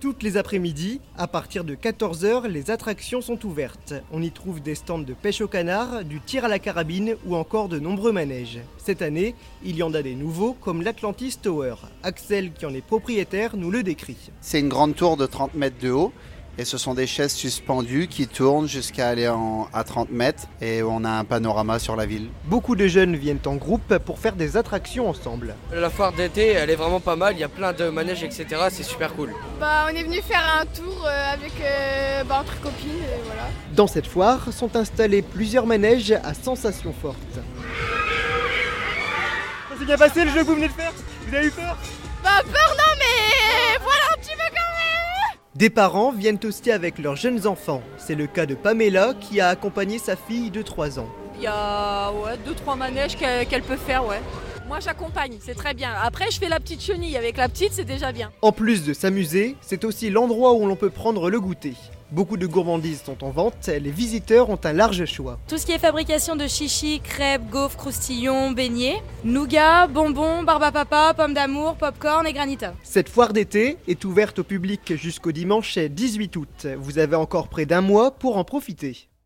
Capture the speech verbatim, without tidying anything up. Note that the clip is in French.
Toutes les après-midi, à partir de quatorze heures, les attractions sont ouvertes. On y trouve des stands de pêche au canard, du tir à la carabine ou encore de nombreux manèges. Cette année, il y en a des nouveaux comme l'Atlantis Tower. Axel, qui en est propriétaire, nous le décrit. C'est une grande tour de trente mètres de haut. Et ce sont des chaises suspendues qui tournent jusqu'à aller en, à trente mètres et on a un panorama sur la ville. Beaucoup de jeunes viennent en groupe pour faire des attractions ensemble. La foire d'été, elle est vraiment pas mal, il y a plein de manèges, et cetera. C'est super cool. Bah, on est venu faire un tour euh, avec, euh, bah, entre copines, et voilà. Dans cette foire sont installés plusieurs manèges à sensations fortes. Ça s'est bien passé le jeu que vous venez de faire? Vous avez eu peur? Bah peur non mais voilà un petit peu quand même. Des parents viennent aussi avec leurs jeunes enfants. C'est le cas de Pamela qui a accompagné sa fille de trois ans. Il y a ouais, deux trois manèges qu'elle, qu'elle peut faire, ouais. Moi j'accompagne, c'est très bien. Après je fais la petite chenille, avec la petite c'est déjà bien. En plus de s'amuser, c'est aussi l'endroit où l'on peut prendre le goûter. Beaucoup de gourmandises sont en vente, les visiteurs ont un large choix. Tout ce qui est fabrication de chichis, crêpes, gaufres, croustillons, beignets, nougat, bonbons, barbe à papa, pommes d'amour, popcorn et granita. Cette foire d'été est ouverte au public jusqu'au dimanche dix-huit août. Vous avez encore près d'un mois pour en profiter.